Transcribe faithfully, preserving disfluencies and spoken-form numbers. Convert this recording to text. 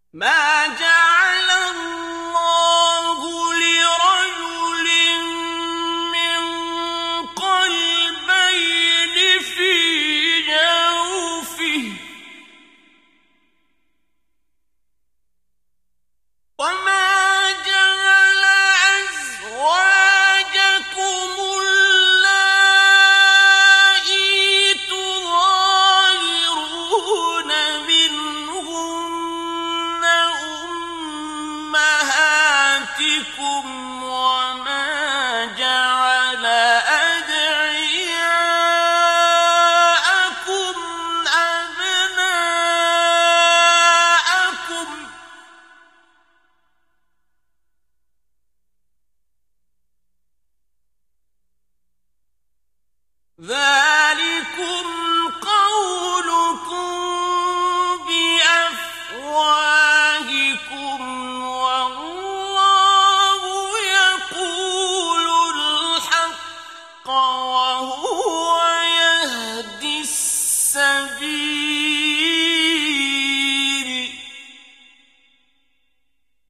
ما جعل الله لرجل من قلبين في جوفه وما جعل أزواجكم اللائي تظاهرون منهن أمهاتكم وما جعل أدعياءكم أبناءكم ذلكم قولكم بأفواهكم والله يقول الحق وهو